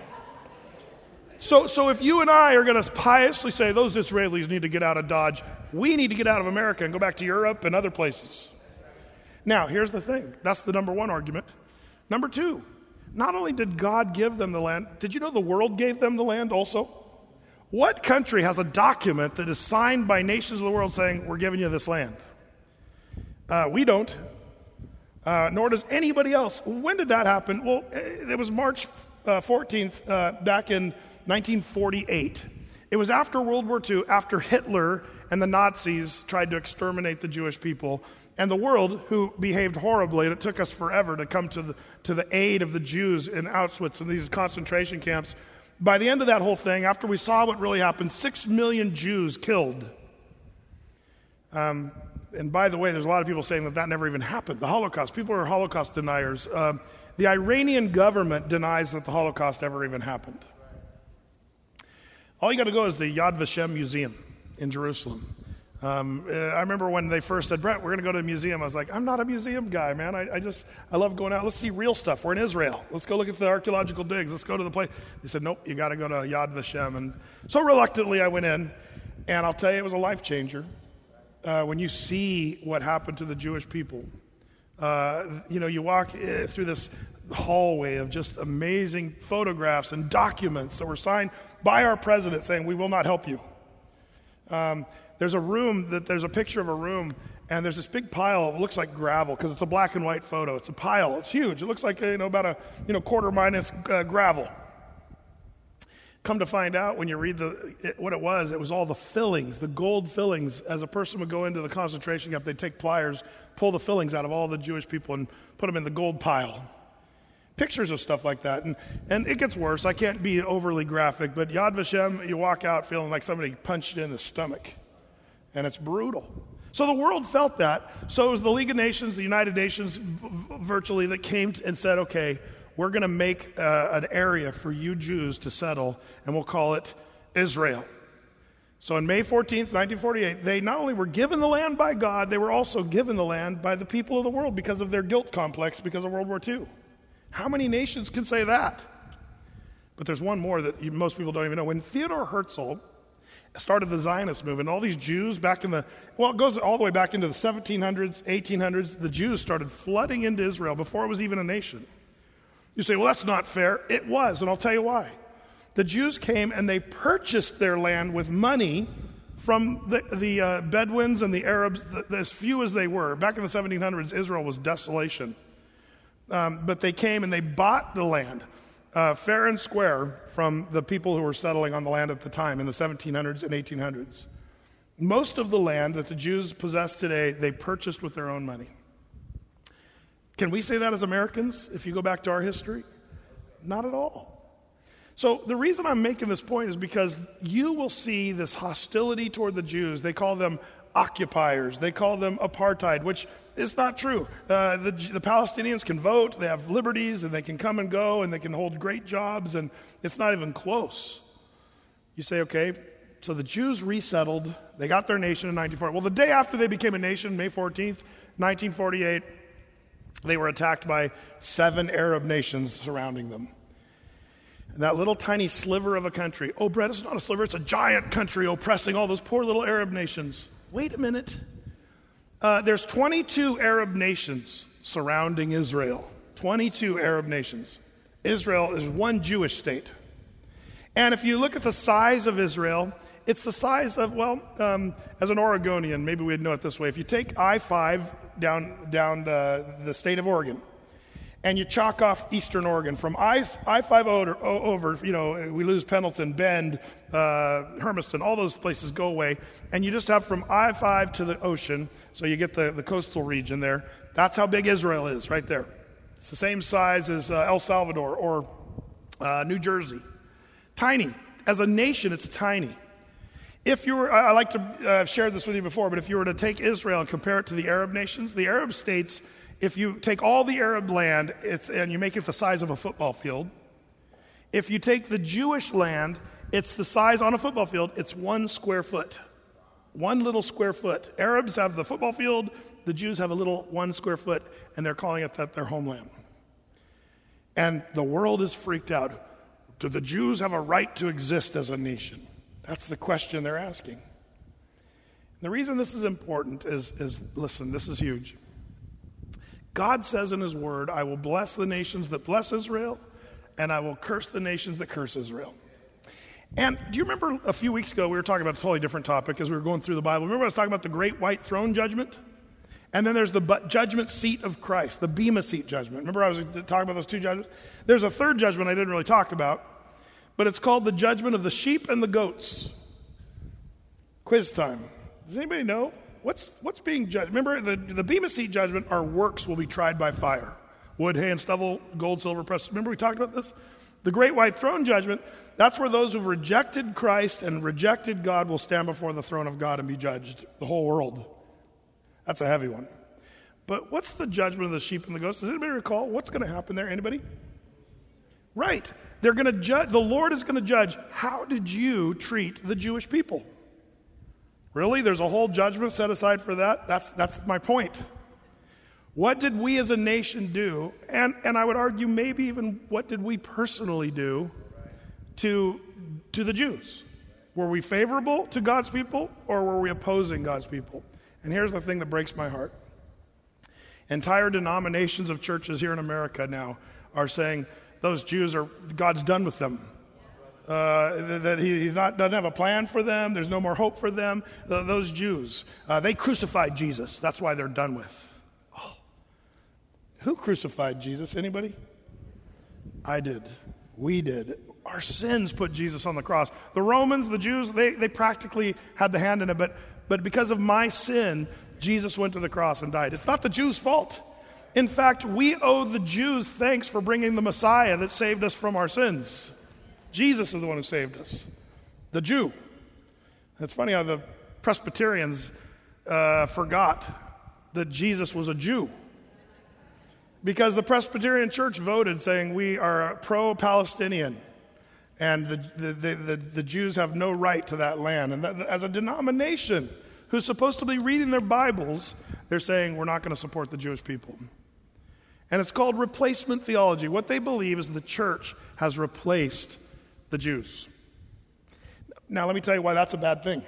So, so if you and I are going to piously say those Israelis need to get out of Dodge, we need to get out of America and go back to Europe and other places. Now, here's the thing. That's the number one argument. Number two, not only did God give them the land, did you know the world gave them the land also? What country has a document that is signed by nations of the world saying, we're giving you this land? Uh, we don't. Uh, nor does anybody else. When did that happen? Well, it was March uh, fourteenth, uh, back in nineteen forty-eight. It was after World War Two, after Hitler and the Nazis tried to exterminate the Jewish people, and the world, who behaved horribly, and it took us forever to come to the, to the aid of the Jews in Auschwitz and these concentration camps. By the end of that whole thing, after we saw what really happened, six million Jews killed. Um, and by the way, there's a lot of people saying that that never even happened. The Holocaust, people are Holocaust deniers. Um, the Iranian government denies that the Holocaust ever even happened. All you got to go is the Yad Vashem Museum in Jerusalem. Um, uh, I remember when they first said, Brett, we're going to go to the museum. I was like, I'm not a museum guy, man. I, I just, I love going out. Let's see real stuff. We're in Israel. Let's go look at the archaeological digs. Let's go to the place. They said, nope, you got to go to Yad Vashem. And so reluctantly I went in, and I'll tell you, it was a life changer. Uh, when you see what happened to the Jewish people, uh, you know, you walk uh, through this hallway of just amazing photographs and documents that were signed by our president saying, we will not help you. Um, there's a room, that there's a picture of a room, and there's this big pile, it looks like gravel, because it's a black and white photo. It's a pile, it's huge. It looks like, you know, about a, you know, quarter minus uh, gravel. Come to find out, when you read the it, what it was, it was all the fillings, the gold fillings. As a person would go into the concentration camp, they'd take pliers, pull the fillings out of all the Jewish people and put them in the gold pile. Pictures of stuff like that. And, and it gets worse. I can't be overly graphic, but Yad Vashem, you walk out feeling like somebody punched you in the stomach. And it's brutal. So the world felt that. So it was the League of Nations, the United Nations, v- virtually, that came and said, okay, we're going to make uh, an area for you Jews to settle, and we'll call it Israel. So on May fourteenth, nineteen forty-eight, they not only were given the land by God, they were also given the land by the people of the world because of their guilt complex because of World War Two. How many nations can say that? But there's one more that you, most people don't even know. When Theodor Herzl started the Zionist movement, all these Jews back in the, well, it goes all the way back into the seventeen hundreds, eighteen hundreds, the Jews started flooding into Israel before it was even a nation. You say, well, that's not fair. It was, and I'll tell you why. The Jews came and they purchased their land with money from the, the uh, Bedouins and the Arabs, the, the, as few as they were. Back in the seventeen hundreds, Israel was desolation. Um, but they came and they bought the land, uh, fair and square, from the people who were settling on the land at the time in the seventeen hundreds and eighteen hundreds. Most of the land that the Jews possess today, they purchased with their own money. Can we say that as Americans, if you go back to our history? Not at all. So the reason I'm making this point is because you will see this hostility toward the Jews. They call them occupiers. They call them apartheid, which is not true. Uh, the, the Palestinians can vote, they have liberties, and they can come and go, and they can hold great jobs, and it's not even close. You say, okay, so the Jews resettled. They got their nation in nineteen forty. Well, the day after they became a nation, May fourteenth, nineteen forty-eight, they were attacked by seven Arab nations surrounding them. And that little tiny sliver of a country, oh, Brett, it's not a sliver, it's a giant country oppressing all those poor little Arab nations. Wait a minute. Uh, there's twenty-two Arab nations surrounding Israel. twenty-two Arab nations. Israel is one Jewish state. And if you look at the size of Israel, it's the size of, well, um, as an Oregonian, maybe we'd know it this way. If you take I five down down the, the state of Oregon, and you chalk off Eastern Oregon from I five over, over, you know, we lose Pendleton, Bend, uh, Hermiston, all those places go away, and you just have from I five to the ocean, so you get the, the coastal region there. That's how big Israel is, right there. It's the same size as uh, El Salvador or uh, New Jersey. Tiny. As a nation, it's tiny. If you were, I like to, uh, I've shared this with you before, but if you were to take Israel and compare it to the Arab nations, the Arab states, if you take all the Arab land it's, and you make it the size of a football field, if you take the Jewish land, it's the size on a football field, it's one square foot. One little square foot. Arabs have the football field, the Jews have a little one square foot, and they're calling it that their homeland. And the world is freaked out. Do the Jews have a right to exist as a nation? That's the question they're asking. The reason this is important is, is, listen, this is huge. God says in his word, I will bless the nations that bless Israel, and I will curse the nations that curse Israel. And do you remember a few weeks ago we were talking about a totally different topic as we were going through the Bible? Remember I was talking about the great white throne judgment? And then there's the judgment seat of Christ, the Bema seat judgment. Remember I was talking about those two judgments? There's a third judgment I didn't really talk about, but it's called the judgment of the sheep and the goats. Quiz time. Does anybody know? What's what's being judged? Remember, the, the Bema seat judgment, our works will be tried by fire. Wood, hay, and stubble, gold, silver, precious. Remember we talked about this? The great white throne judgment, that's where those who've rejected Christ and rejected God will stand before the throne of God and be judged. The whole world. That's a heavy one. But what's the judgment of the sheep and the goats? Does anybody recall what's going to happen there? Anybody? Right. They're going to judge. The Lord is going to judge. How did you treat the Jewish people? Really? There's a whole judgment set aside for that? That's that's my point. What did we as a nation do? And and I would argue maybe even what did we personally do to to the Jews? Were we favorable to God's people or were we opposing God's people? And here's the thing that breaks my heart. Entire denominations of churches here in America now are saying those Jews are, God's done with them. Uh, that he, he's not doesn't have a plan for them. There's no more hope for them. Uh, those Jews, uh, they crucified Jesus. That's why they're done with. Oh. Who crucified Jesus? Anybody? I did. We did. Our sins put Jesus on the cross. The Romans, the Jews, they, they practically had the hand in it, but but because of my sin, Jesus went to the cross and died. It's not the Jews' fault. In fact, we owe the Jews thanks for bringing the Messiah that saved us from our sins. Jesus is the one who saved us, the Jew. It's funny how the Presbyterians uh, forgot that Jesus was a Jew. Because the Presbyterian Church voted saying we are pro-Palestinian and the, the, the, the, the Jews have no right to that land. And that, as a denomination who's supposed to be reading their Bibles, they're saying we're not going to support the Jewish people. And it's called replacement theology. What they believe is the church has replaced the Jews. Now, let me tell you why that's a bad thing.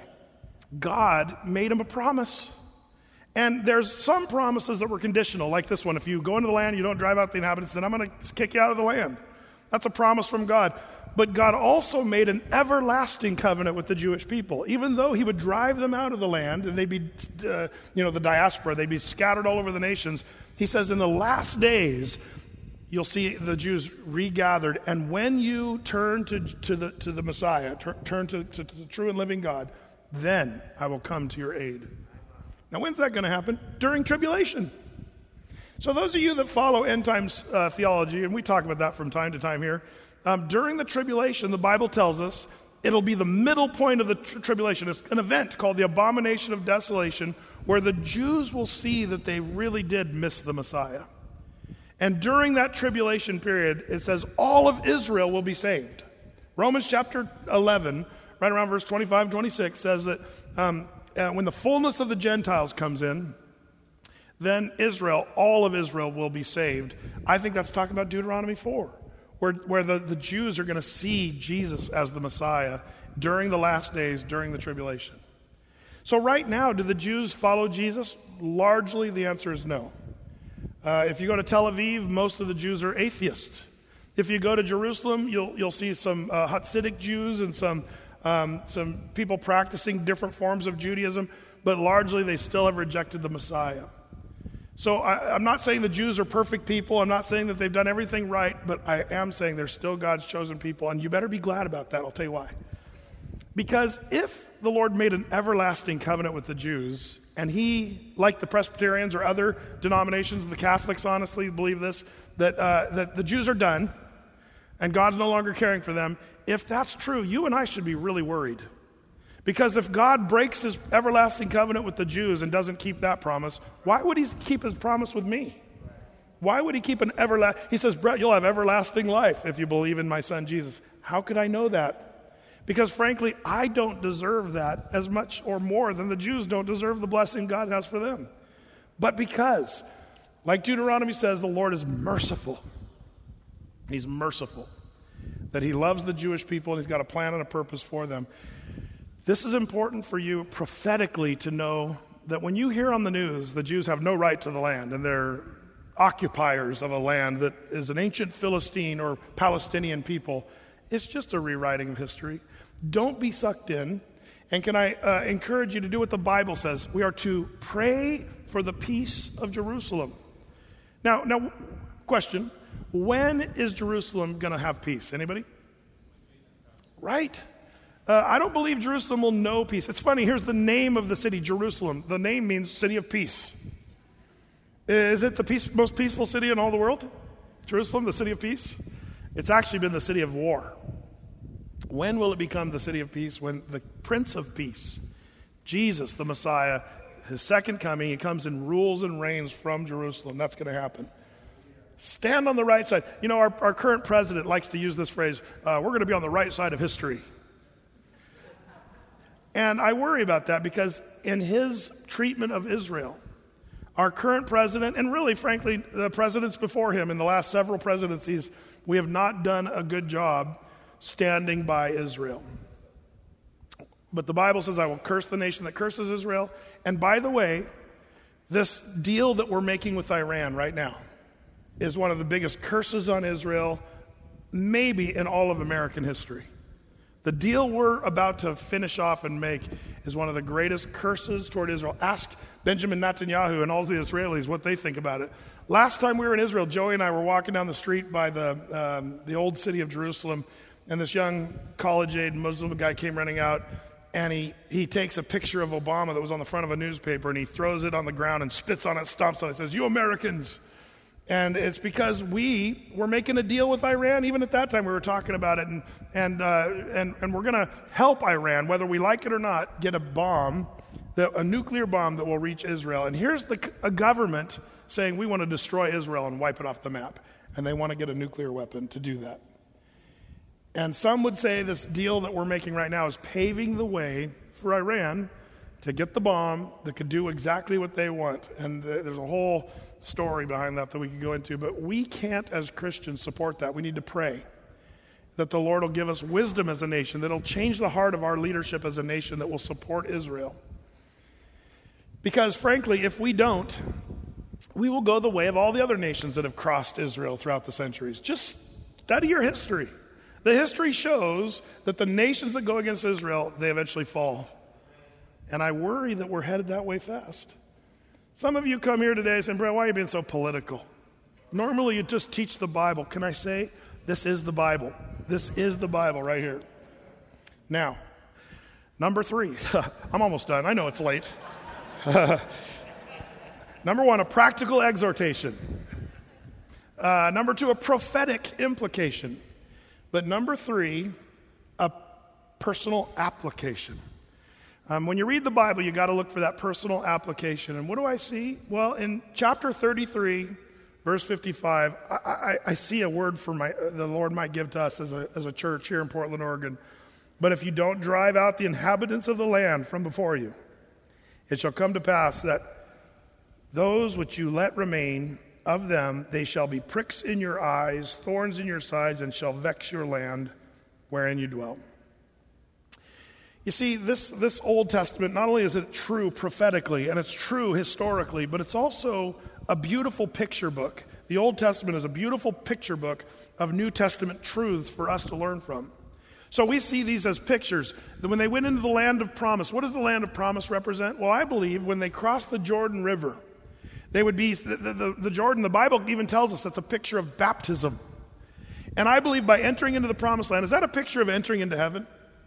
God made them a promise. And there's some promises that were conditional, like this one. If you go into the land, you don't drive out the inhabitants, then I'm going to kick you out of the land. That's a promise from God. But God also made an everlasting covenant with the Jewish people. Even though he would drive them out of the land, and they'd be, uh, you know, the diaspora, they'd be scattered all over the nations. He says in the last days, you'll see the Jews regathered, and when you turn to, to, the, to the Messiah, tur- turn to, to, to the true and living God, then I will come to your aid. Now, when's that going to happen? During tribulation. So those of you that follow end times uh, theology, and we talk about that from time to time here, um, during the tribulation, the Bible tells us it'll be the middle point of the tr- tribulation. It's an event called the Abomination of Desolation, where the Jews will see that they really did miss the Messiah. And during that tribulation period, it says all of Israel will be saved. Romans chapter eleven, right around verse twenty-five and twenty-six, says that um, uh, when the fullness of the Gentiles comes in, then Israel, all of Israel will be saved. I think that's talking about Deuteronomy four, where, where the, the Jews are going to see Jesus as the Messiah during the last days, during the tribulation. So right now, do the Jews follow Jesus? Largely, the answer is no. Uh, if you go to Tel Aviv, most of the Jews are atheists. If you go to Jerusalem, you'll you'll see some uh, Hasidic Jews and some um, some people practicing different forms of Judaism, but largely they still have rejected the Messiah. So I, I'm not saying the Jews are perfect people. I'm not saying that they've done everything right, but I am saying they're still God's chosen people, and you better be glad about that. I'll tell you why. Because if the Lord made an everlasting covenant with the Jews, and he, like the Presbyterians or other denominations, the Catholics honestly believe this, that uh, that the Jews are done, and God's no longer caring for them, if that's true, you and I should be really worried. Because if God breaks his everlasting covenant with the Jews and doesn't keep that promise, why would he keep his promise with me? Why would he keep an everlasting... He says, Brett, you'll have everlasting life if you believe in my son Jesus. How could I know that? Because frankly, I don't deserve that as much or more than the Jews don't deserve the blessing God has for them. But because, like Deuteronomy says, the Lord is merciful. He's merciful. That he loves the Jewish people and he's got a plan and a purpose for them. This is important for you prophetically to know that when you hear on the news the Jews have no right to the land and they're occupiers of a land that is an ancient Philistine or Palestinian people, it's just a rewriting of history. Don't be sucked in. And can I uh, encourage you to do what the Bible says? We are to pray for the peace of Jerusalem. Now, now, question, when is Jerusalem going to have peace? Anybody? Right. Uh, I don't believe Jerusalem will know peace. It's funny, here's the name of the city, Jerusalem. The name means city of peace. Is it the peace, most peaceful city in all the world? Jerusalem, the city of peace? It's actually been the city of war. When will it become the city of peace? When the Prince of Peace, Jesus, the Messiah, his second coming, he comes and rules and reigns from Jerusalem. That's going to happen. Stand on the right side. You know, our, our current president likes to use this phrase, uh, we're going to be on the right side of history. And I worry about that because in his treatment of Israel, our current president, and really, frankly, the presidents before him in the last several presidencies, we have not done a good job standing by Israel. But the Bible says, I will curse the nation that curses Israel. And by the way, this deal that we're making with Iran right now is one of the biggest curses on Israel, maybe in all of American history. The deal we're about to finish off and make is one of the greatest curses toward Israel. Ask Benjamin Netanyahu and all the Israelis what they think about it. Last time we were in Israel, Joey and I were walking down the street by the um, the old city of Jerusalem, and this young college-age Muslim guy came running out, and he, he takes a picture of Obama that was on the front of a newspaper, and he throws it on the ground and spits on it, stomps on it, says, "You Americans." And it's because we were making a deal with Iran. Even at that time, we were talking about it, and and uh, and, and we're going to help Iran, whether we like it or not, get a bomb, that, a nuclear bomb that will reach Israel. And here's the, a government saying we want to destroy Israel and wipe it off the map, and they want to get a nuclear weapon to do that. And some would say this deal that we're making right now is paving the way for Iran to get the bomb that could do exactly what they want. And th- there's a whole story behind that that we could go into. But we can't, as Christians, support that. We need to pray that the Lord will give us wisdom as a nation, that it'll change the heart of our leadership as a nation that will support Israel. Because, frankly, if we don't, we will go the way of all the other nations that have crossed Israel throughout the centuries. Just study your history. The history shows that the nations that go against Israel, they eventually fall. And I worry that we're headed that way fast. Some of you come here today saying, "Brett, why are you being so political?" Normally you just teach the Bible. Can I say, this is the Bible. This is the Bible right here. Now, number three. I'm almost done. I know it's late. Number one, a practical exhortation. Uh, number two, a prophetic implication. But number three, a personal application. Um, when you read the Bible, you got to look for that personal application. And what do I see? Well, in chapter thirty-three, verse fifty-five, I, I, I see a word for my the Lord might give to us as a as a church here in Portland, Oregon. But if you don't drive out the inhabitants of the land from before you, it shall come to pass that those which you let remain of them, they shall be pricks in your eyes, thorns in your sides, and shall vex your land wherein you dwell. You see, this, this Old Testament, not only is it true prophetically, and it's true historically, but it's also a beautiful picture book. The Old Testament is a beautiful picture book of New Testament truths for us to learn from. So we see these as pictures. When they went into the land of promise, what does the land of promise represent? Well, I believe when they crossed the Jordan River, they would be, the, the, the Jordan, the Bible even tells us that's a picture of baptism. And I believe by entering into the promised land, is that a picture of entering into heaven?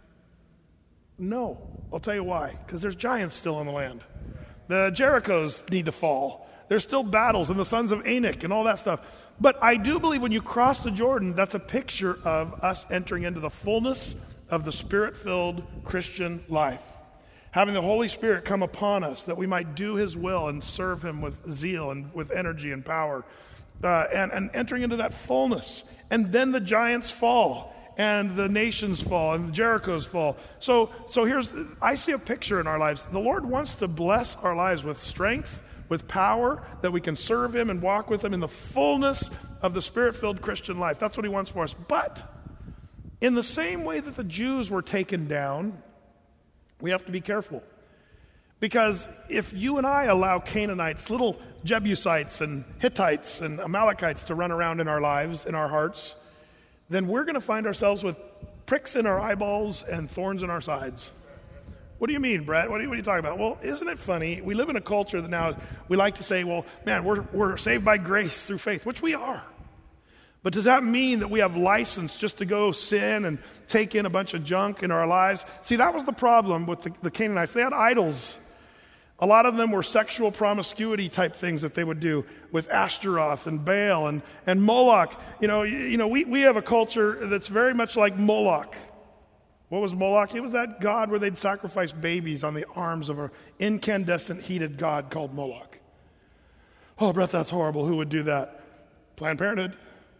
No. I'll tell you why. Because there's giants still in the land. The Jerichos need to fall. There's still battles and the sons of Anak and all that stuff. But I do believe when you cross the Jordan, that's a picture of us entering into the fullness of the Spirit-filled Christian life. Having the Holy Spirit come upon us that we might do His will and serve Him with zeal and with energy and power. Uh, and, and entering into that fullness. And then the giants fall. And the nations fall, and the Jerichos fall. So, so here's, I see a picture in our lives. The Lord wants to bless our lives with strength, with power, that we can serve Him and walk with Him in the fullness of the Spirit-filled Christian life. That's what He wants for us. But in the same way that the Jews were taken down, we have to be careful. Because if you and I allow Canaanites, little Jebusites and Hittites and Amalekites to run around in our lives, in our hearts, then we're going to find ourselves with pricks in our eyeballs and thorns in our sides. What do you mean, Brett? What are you, what are you talking about? Well, isn't it funny? We live in a culture that now we like to say, well, man, we're, we're saved by grace through faith, which we are. But does that mean that we have license just to go sin and take in a bunch of junk in our lives? See, that was the problem with the, the Canaanites. They had idols. A lot of them were sexual promiscuity type things that they would do with Ashtaroth and Baal and, and Moloch. You know, you, you know we, we have a culture that's very much like Moloch. What was Moloch? It was that god where they'd sacrifice babies on the arms of an incandescent heated god called Moloch. Oh, Brett, that's horrible. Who would do that? Planned Parenthood.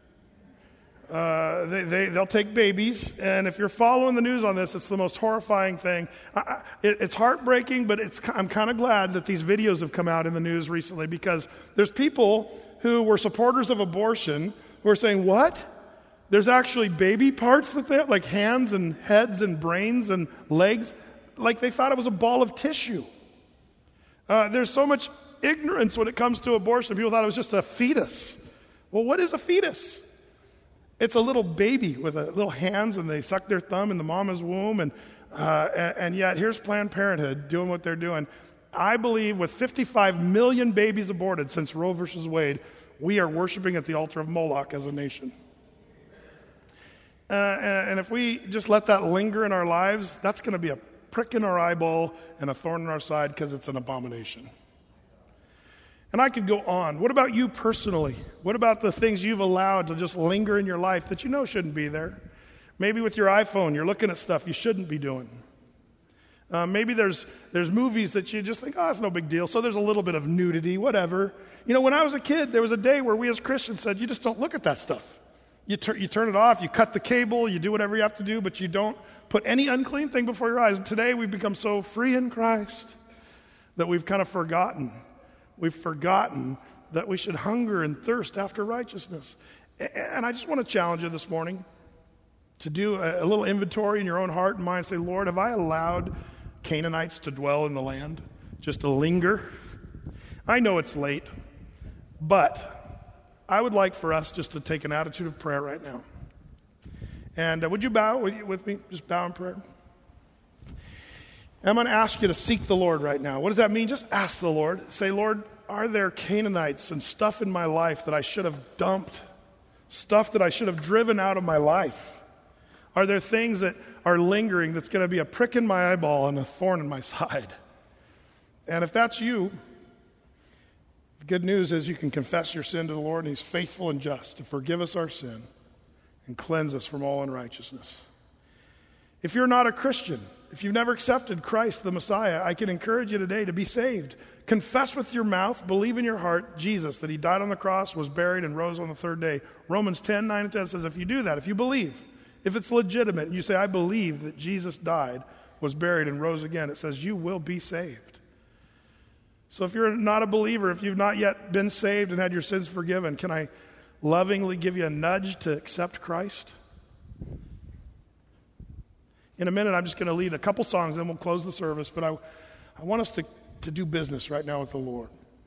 Uh, they, they, they'll take babies, and if you're following the news on this, it's the most horrifying thing. I, I, it, it's heartbreaking, but it's, I'm kind of glad that these videos have come out in the news recently, because there's people who were supporters of abortion who are saying, what? There's actually baby parts that they have, like hands and heads and brains and legs, like they thought it was a ball of tissue. Uh, there's so much ignorance when it comes to abortion. People thought it was just a fetus. Well, what is a fetus? It's a little baby with a little hands, and they suck their thumb in the mama's womb, and, uh, and and yet here's Planned Parenthood doing what they're doing. I believe with fifty-five million babies aborted since Roe versus Wade, we are worshiping at the altar of Moloch as a nation. Uh, and, and if we just let that linger in our lives, that's going to be a prick in our eyeball and a thorn in our side, because it's an abomination. And I could go on. What about you personally? What about the things you've allowed to just linger in your life that you know shouldn't be there? Maybe with your iPhone, you're looking at stuff you shouldn't be doing. Uh, maybe there's there's movies that you just think, oh, it's no big deal. So there's a little bit of nudity, whatever. You know, when I was a kid, there was a day where we as Christians said, you just don't look at that stuff. You, tur- you turn it off, you cut the cable, you do whatever you have to do, but you don't put any unclean thing before your eyes. And today we've become so free in Christ that we've kind of forgotten. We've forgotten that we should hunger and thirst after righteousness. And I just want to challenge you this morning to do a little inventory in your own heart and mind. Say, Lord, have I allowed Canaanites to dwell in the land, just to linger? I know it's late, but I would like for us just to take an attitude of prayer right now. And uh, would you bow with me? Just bow in prayer. I'm going to ask you to seek the Lord right now. What does that mean? Just ask the Lord. Say, Lord, are there Canaanites and stuff in my life that I should have dumped? Stuff that I should have driven out of my life? Are there things that are lingering that's going to be a prick in my eyeball and a thorn in my side? And if that's you, the good news is you can confess your sin to the Lord, and He's faithful and just to forgive us our sin and cleanse us from all unrighteousness. If you're not a Christian, if you've never accepted Christ, the Messiah, I can encourage you today to be saved. Confess with your mouth, believe in your heart, Jesus, that He died on the cross, was buried, and rose on the third day. Romans ten, nine and ten says if you do that, if you believe, if it's legitimate, and you say, I believe that Jesus died, was buried, and rose again, it says you will be saved. So if you're not a believer, if you've not yet been saved and had your sins forgiven, can I lovingly give you a nudge to accept Christ? In a minute, I'm just going to lead a couple songs, then we'll close the service. But I, I want us to, to do business right now with the Lord.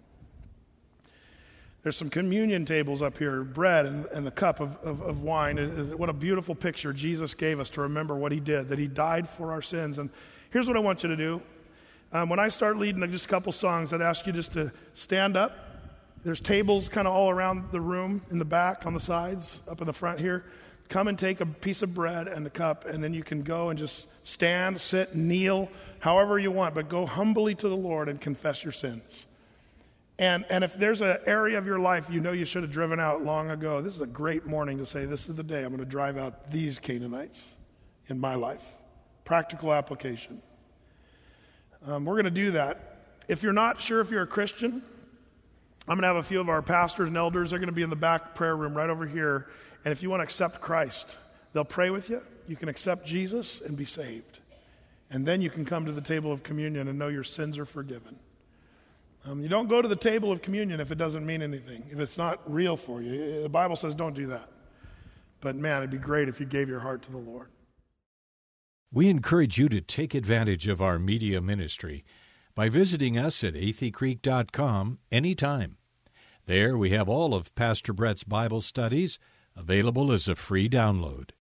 There's some communion tables up here, bread and, and the cup of, of, of wine. It, it, what a beautiful picture Jesus gave us to remember what He did, that He died for our sins. And here's what I want you to do. Um, when I start leading just a couple songs, I'd ask you just to stand up. There's tables kind of all around the room, in the back, on the sides, up in the front here. Come and take a piece of bread and a cup, and then you can go and just stand, sit, kneel, however you want, but go humbly to the Lord and confess your sins. And and if there's an area of your life you know you should have driven out long ago, this is a great morning to say, this is the day I'm going to drive out these Canaanites in my life. Practical application. Um, we're going to do that. If you're not sure if you're a Christian, I'm going to have a few of our pastors and elders. They're going to be in the back prayer room right over here. And if you want to accept Christ, they'll pray with you. You can accept Jesus and be saved. And then you can come to the table of communion and know your sins are forgiven. Um, you don't go to the table of communion if it doesn't mean anything, if it's not real for you. The Bible says don't do that. But man, it'd be great if you gave your heart to the Lord. We encourage you to take advantage of our media ministry by visiting us at athey creek dot com anytime. There we have all of Pastor Brett's Bible studies available as a free download.